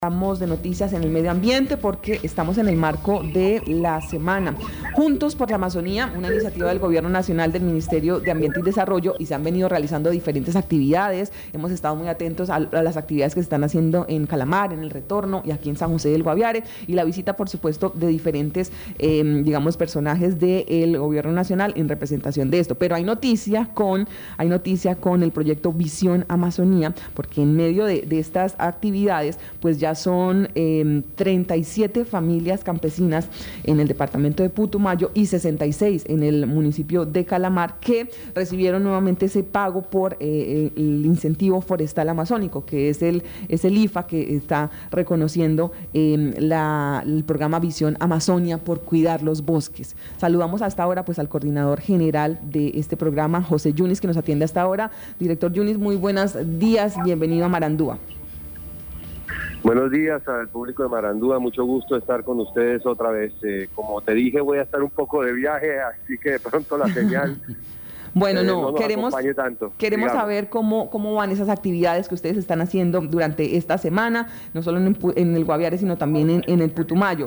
Hablamos de noticias en el medio ambiente porque estamos en el marco de la semana Juntos por la Amazonía, una iniciativa del Gobierno Nacional, del Ministerio de Ambiente y Desarrollo, y se han venido realizando diferentes actividades. Hemos estado muy atentos a las actividades que se están haciendo en Calamar, en El Retorno y aquí en San José del Guaviare, y la visita, por supuesto, de diferentes, personajes del Gobierno Nacional en representación de esto. Pero hay noticia con el proyecto Visión Amazonía, porque en medio de estas actividades, pues ya son 37 familias campesinas en el departamento de Putumayo y 66 en el municipio de Calamar que recibieron nuevamente ese pago por el incentivo forestal amazónico, que es el IFA que está reconociendo el programa Visión Amazonia por cuidar los bosques. Saludamos hasta ahora pues al coordinador general de este programa, José Yunis, que nos atiende hasta ahora. Director Yunis, muy buenos días, bienvenido a Marandúa. Buenos días al público de Marandúa, mucho gusto estar con ustedes otra vez. Como te dije, voy a estar un poco de viaje, así que de pronto la señal bueno, no nos acompañe tanto. Queremos saber cómo van esas actividades que ustedes están haciendo durante esta semana, no solo en el Guaviare, sino también en el Putumayo.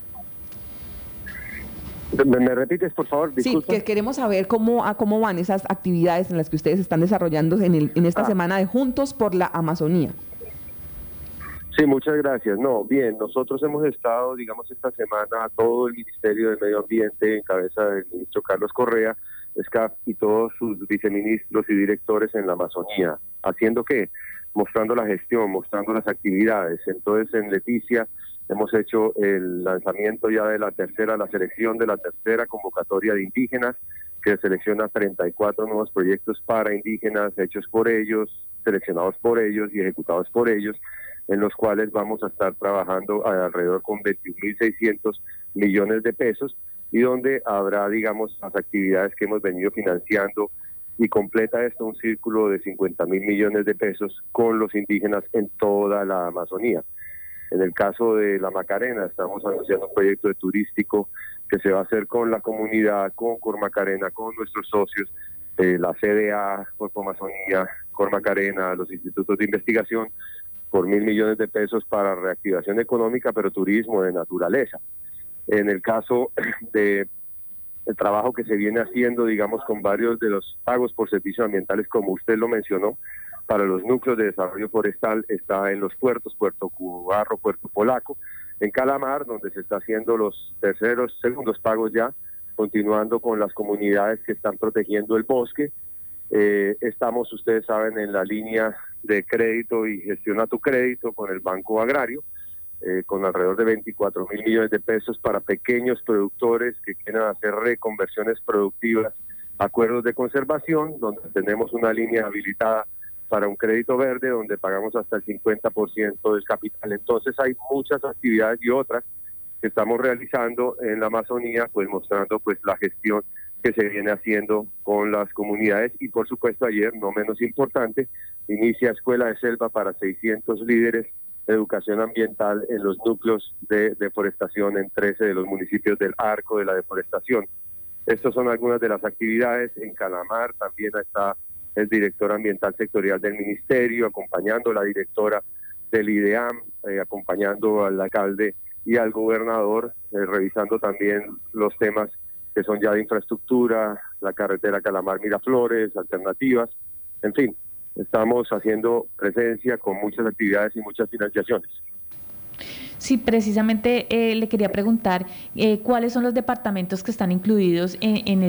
¿Me repites, por favor? Disculpa. Sí, que queremos saber cómo van esas actividades en las que ustedes están desarrollando en esta semana de Juntos por la Amazonía. Sí, muchas gracias. No, bien, nosotros hemos estado, digamos, esta semana, todo el Ministerio del Medio Ambiente, en cabeza del ministro Carlos Correa, SCAF y todos sus viceministros y directores en la Amazonía. ¿Haciendo qué? Mostrando la gestión, mostrando las actividades. Entonces, en Leticia hemos hecho el lanzamiento ya de la selección de la tercera convocatoria de indígenas, que selecciona 34 nuevos proyectos para indígenas, hechos por ellos, seleccionados por ellos y ejecutados por ellos, en los cuales vamos a estar trabajando alrededor con 21.600 millones de pesos y donde habrá, digamos, las actividades que hemos venido financiando y completa esto un círculo de 50.000 millones de pesos con los indígenas en toda la Amazonía. En el caso de la Macarena, estamos anunciando un proyecto de turístico que se va a hacer con la comunidad, con Cormacarena, con nuestros socios, la CDA, Corpo Amazonía, Cormacarena, los institutos de investigación, por 1.000 millones de pesos para reactivación económica, pero turismo de naturaleza. En el caso de el trabajo que se viene haciendo, digamos, con varios de los pagos por servicios ambientales, como usted lo mencionó, para los núcleos de desarrollo forestal, está en los puertos, Puerto Cubarro, Puerto Polaco, en Calamar, donde se está haciendo los segundos pagos ya, continuando con las comunidades que están protegiendo el bosque. Estamos, ustedes saben, en la línea de crédito y gestiona tu crédito con el Banco Agrario, con alrededor de 24.000 millones de pesos para pequeños productores que quieran hacer reconversiones productivas, acuerdos de conservación, donde tenemos una línea habilitada para un crédito verde, donde pagamos hasta el 50% del capital. Entonces hay muchas actividades y otras que estamos realizando en la Amazonía, pues mostrando pues la gestión que se viene haciendo con las comunidades y por supuesto ayer, no menos importante, inicia Escuela de Selva para 600 líderes de educación ambiental en los núcleos de deforestación en 13 de los municipios del arco de la deforestación. Estas son algunas de las actividades. En Calamar también está el director ambiental sectorial del ministerio, acompañando a la directora del IDEAM, acompañando al alcalde y al gobernador, revisando también los temas que son ya de infraestructura, la carretera Calamar-Miraflores, alternativas, en fin, estamos haciendo presencia con muchas actividades y muchas financiaciones. Sí, precisamente le quería preguntar cuáles son los departamentos que están incluidos en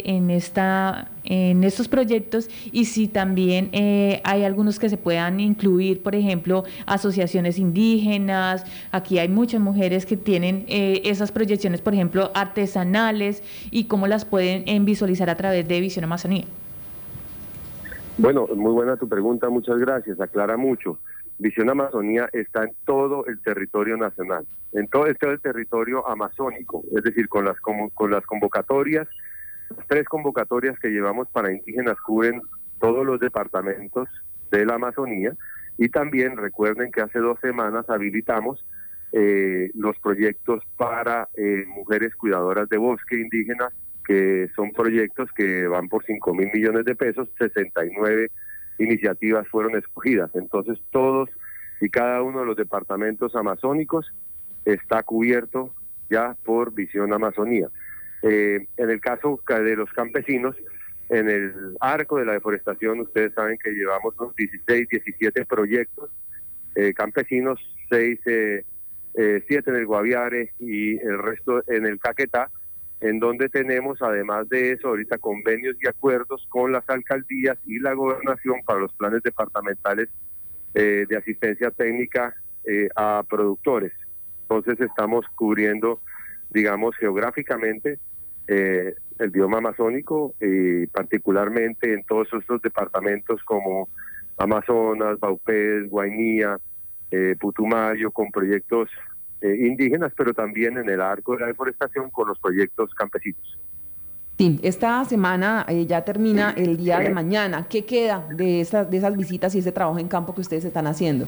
estos proyectos y si también hay algunos que se puedan incluir, por ejemplo, asociaciones indígenas. Aquí hay muchas mujeres que tienen esas proyecciones, por ejemplo, artesanales, y cómo las pueden visualizar a través de Visión Amazonía. Bueno, muy buena tu pregunta, muchas gracias, aclara mucho. Visión Amazonía está en todo el territorio nacional, en todo el territorio amazónico, es decir, con las convocatorias, las 3 convocatorias que llevamos para indígenas cubren todos los departamentos de la Amazonía, y también recuerden que hace 2 semanas habilitamos los proyectos para mujeres cuidadoras de bosque indígenas, que son proyectos que van por 5.000 millones de pesos, 69 iniciativas fueron escogidas. Entonces todos y cada uno de los departamentos amazónicos está cubierto ya por Visión Amazonía. En el caso de los campesinos, en el arco de la deforestación, ustedes saben que llevamos unos 16, 17 proyectos campesinos, 7 en el Guaviare y el resto en el Caquetá, en donde tenemos, además de eso, ahorita convenios y acuerdos con las alcaldías y la gobernación para los planes departamentales de asistencia técnica a productores. Entonces estamos cubriendo, digamos, geográficamente el bioma amazónico, particularmente en todos estos departamentos como Amazonas, Baupés, Guainía, Putumayo, con proyectos indígenas, pero también en el arco de la deforestación con los proyectos campesinos. Sí, esta semana ya termina el día de mañana. ¿Qué queda de esas visitas y ese trabajo en campo que ustedes están haciendo?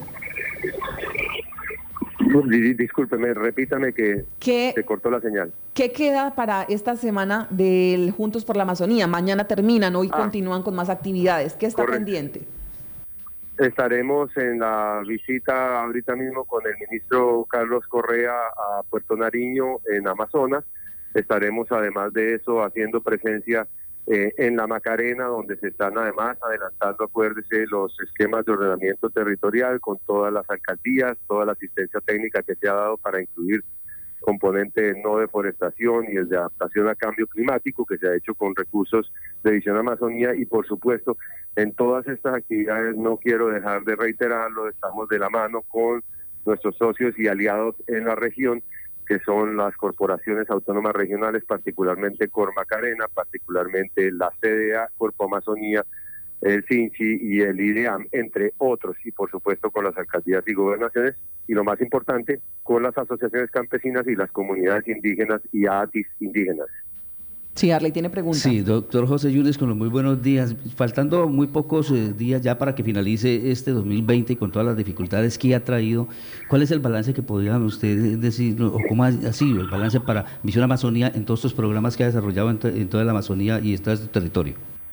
Discúlpeme, repítame que se cortó la señal. ¿Qué queda para esta semana del Juntos por la Amazonía? Mañana terminan, hoy continúan con más actividades. ¿Qué está pendiente? Estaremos en la visita ahorita mismo con el ministro Carlos Correa a Puerto Nariño, en Amazonas. Estaremos, además de eso, haciendo presencia en la Macarena, donde se están además adelantando, acuérdese, los esquemas de ordenamiento territorial con todas las alcaldías, toda la asistencia técnica que se ha dado para incluir componente de no deforestación y el de adaptación a cambio climático, que se ha hecho con recursos de Visión Amazonía, y por supuesto en todas estas actividades, no quiero dejar de reiterarlo, estamos de la mano con nuestros socios y aliados en la región, que son las corporaciones autónomas regionales, particularmente Cormacarena, particularmente la CDA, Corpo Amazonía, el CINCHI y el IDEAM, entre otros, y por supuesto con las alcaldías y gobernaciones, y lo más importante, con las asociaciones campesinas y las comunidades indígenas y AATIS indígenas. Sí, Arley tiene preguntas. Sí, doctor José Yunes, con los muy buenos días. Faltando muy pocos días ya para que finalice este 2020 y con todas las dificultades que ha traído, ¿cuál es el balance que podrían ustedes decir, o cómo ha sido el balance para Visión Amazonía en todos estos programas que ha desarrollado en toda la Amazonía y en todo este territorio?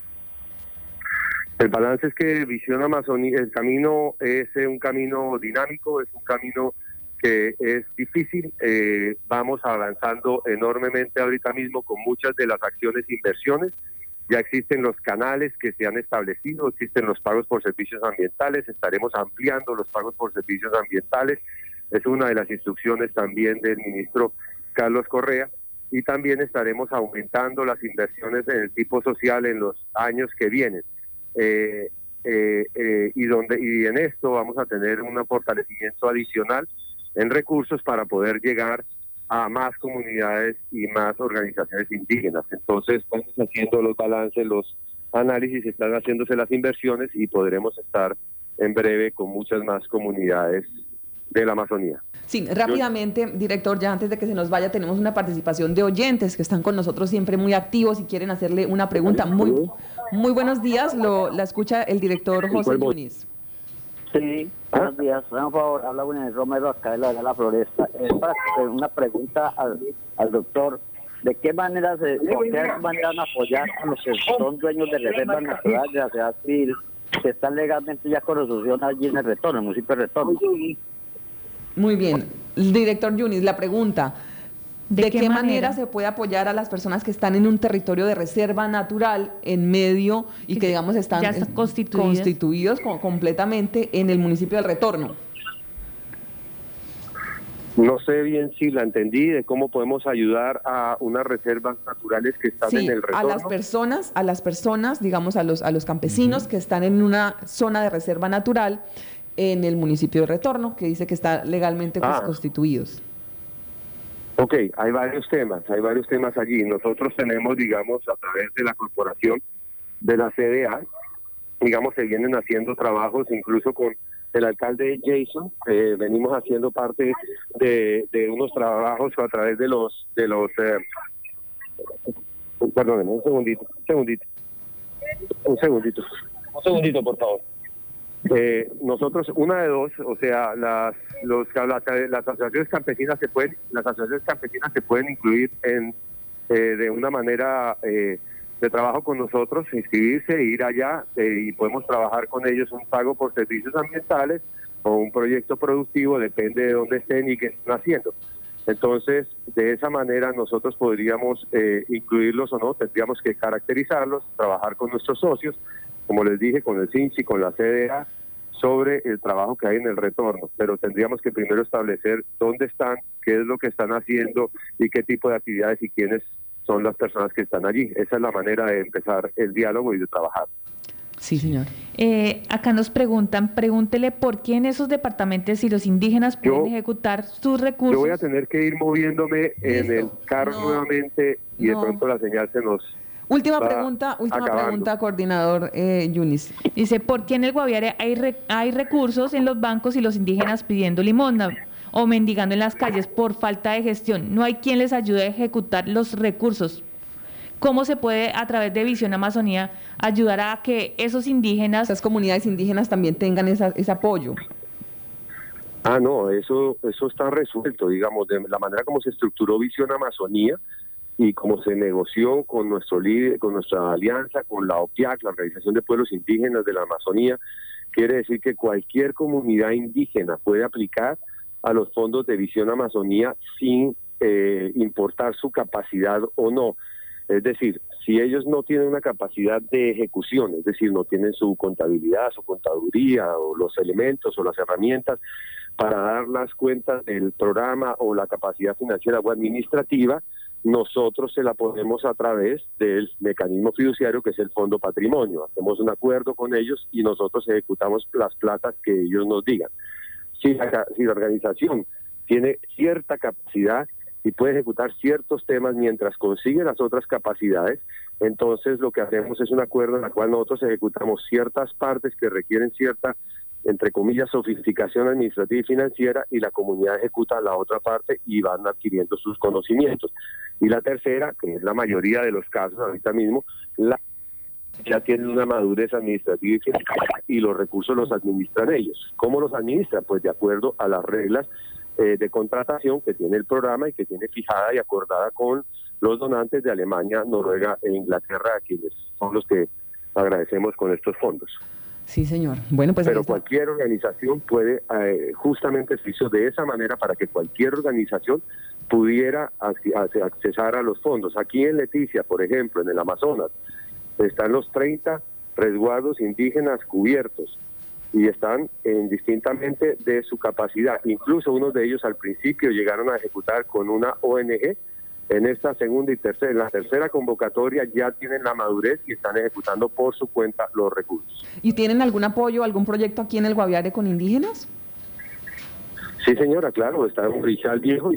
El balance es que Visión Amazonía, el camino es un camino dinámico, es un camino que es difícil, vamos avanzando enormemente ahorita mismo con muchas de las acciones e inversiones, ya existen los canales que se han establecido, existen los pagos por servicios ambientales, estaremos ampliando los pagos por servicios ambientales, es una de las instrucciones también del ministro Carlos Correa, y también estaremos aumentando las inversiones en el tipo social en los años que vienen. Y en esto vamos a tener un fortalecimiento adicional en recursos para poder llegar a más comunidades y más organizaciones indígenas. Entonces vamos haciendo los balances, los análisis, están haciéndose las inversiones y podremos estar en breve con muchas más comunidades de la Amazonía. Sí, rápidamente, director, ya antes de que se nos vaya, tenemos una participación de oyentes que están con nosotros siempre muy activos y quieren hacerle una pregunta. Muy buenos días, la escucha el director José Yunes. Sí, buenos días. Por favor, habla William Romero acá de la Floresta. Es para hacer una pregunta al doctor. ¿De qué manera van a apoyar a los que son dueños de reservas naturales de la sociedad civil que están legalmente ya con resolución allí en el Retorno, el municipio de Retorno? Muy bien. Director Yunis, la pregunta, ¿de qué manera se puede apoyar a las personas que están en un territorio de reserva natural en medio y que, digamos, están constituidos completamente en el municipio del Retorno? No sé bien si la entendí, de cómo podemos ayudar a unas reservas naturales que están en el Retorno. A las personas, digamos, a los campesinos que están en una zona de reserva natural en el municipio de Retorno, que dice que está legalmente constituidos. Ok, hay varios temas allí. Nosotros tenemos, digamos, a través de la corporación de la CDA, digamos, se vienen haciendo trabajos incluso con el alcalde Jason, venimos haciendo parte de unos trabajos a través de los perdónenme, un segundito, por favor. Nosotros, una de dos, o sea, las asociaciones campesinas se pueden incluir de una manera de trabajo con nosotros, inscribirse, ir allá y podemos trabajar con ellos un pago por servicios ambientales o un proyecto productivo, depende de dónde estén y qué están haciendo. Entonces, de esa manera nosotros podríamos incluirlos o no, tendríamos que caracterizarlos, trabajar con nuestros socios, como les dije, con el CINCHI, con la CDA, sobre el trabajo que hay en el retorno, pero tendríamos que primero establecer dónde están, qué es lo que están haciendo y qué tipo de actividades y quiénes son las personas que están allí. Esa es la manera de empezar el diálogo y de trabajar. Sí, señor. Acá nos pregúntele por qué en esos departamentos si los indígenas pueden ejecutar sus recursos. Yo voy a tener que ir moviéndome en el carro nuevamente y de pronto la señal se nos... Última pregunta, coordinador Yunis. Dice, ¿por qué en el Guaviare hay recursos en los bancos y los indígenas pidiendo limosna o mendigando en las calles por falta de gestión? No hay quien les ayude a ejecutar los recursos. ¿Cómo se puede, a través de Visión Amazonía, ayudar a que esos indígenas... esas comunidades indígenas también tengan ese apoyo? No, eso está resuelto, digamos, de la manera como se estructuró Visión Amazonía y como se negoció con nuestro líder, con nuestra alianza, con la OPIAC, la Organización de Pueblos Indígenas de la Amazonía. Quiere decir que cualquier comunidad indígena puede aplicar a los fondos de Visión Amazonía sin importar su capacidad o no. Es decir, si ellos no tienen una capacidad de ejecución, es decir, no tienen su contabilidad, su contaduría o los elementos o las herramientas para dar las cuentas del programa o la capacidad financiera o administrativa, nosotros se la ponemos a través del mecanismo fiduciario que es el Fondo Patrimonio. Hacemos un acuerdo con ellos y nosotros ejecutamos las platas que ellos nos digan. Si la organización tiene cierta capacidad y puede ejecutar ciertos temas mientras consigue las otras capacidades, entonces lo que hacemos es un acuerdo en el cual nosotros ejecutamos ciertas partes que requieren cierta, entre comillas, sofisticación administrativa y financiera, y la comunidad ejecuta la otra parte y van adquiriendo sus conocimientos. Y la tercera, que es la mayoría de los casos ahorita mismo, ya tienen una madurez administrativa y fiscal y los recursos los administran ellos. ¿Cómo los administran? Pues de acuerdo a las reglas de contratación que tiene el programa y que tiene fijada y acordada con los donantes de Alemania, Noruega e Inglaterra, a quienes son los que agradecemos con estos fondos. Sí, señor. Bueno, pues pero cualquier organización puede justamente se hizo de esa manera para que cualquier organización pudiera accesar a los fondos. Aquí en Leticia, por ejemplo, en el Amazonas, están los 30 resguardos indígenas cubiertos y están indistintamente de su capacidad. Incluso unos de ellos al principio llegaron a ejecutar con una ONG. En esta segunda y en la tercera convocatoria ya tienen la madurez y están ejecutando por su cuenta los recursos. ¿Y tienen algún apoyo, algún proyecto aquí en el Guaviare con indígenas? Sí, señora, claro, está en Morichal Viejo y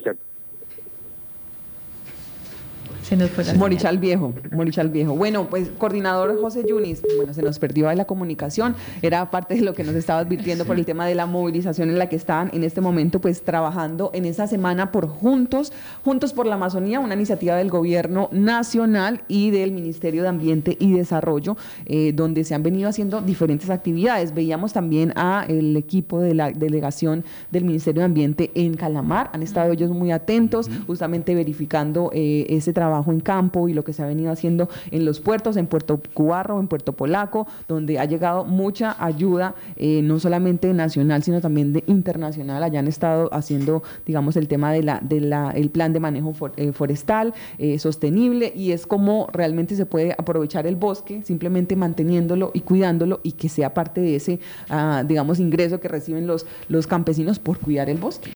se nos fue Morichal Viejo. Bueno, pues coordinador José Yunis, bueno, se nos perdió la comunicación, era parte de lo que nos estaba advirtiendo por el tema de la movilización en la que están en este momento pues trabajando en esa semana por Juntos por la Amazonía, una iniciativa del gobierno nacional y del Ministerio de Ambiente y Desarrollo, donde se han venido haciendo diferentes actividades. Veíamos también a el equipo de la delegación del Ministerio de Ambiente en Calamar, han estado ellos muy atentos, justamente verificando ese trabajo en campo y lo que se ha venido haciendo en los puertos, en Puerto Cubarro, en Puerto Polaco, donde ha llegado mucha ayuda, no solamente nacional, sino también internacional. Allá han estado haciendo, digamos, el tema el plan de manejo forestal sostenible, y es como realmente se puede aprovechar el bosque, simplemente manteniéndolo y cuidándolo, y que sea parte de ese, digamos, ingreso que reciben los campesinos por cuidar el bosque.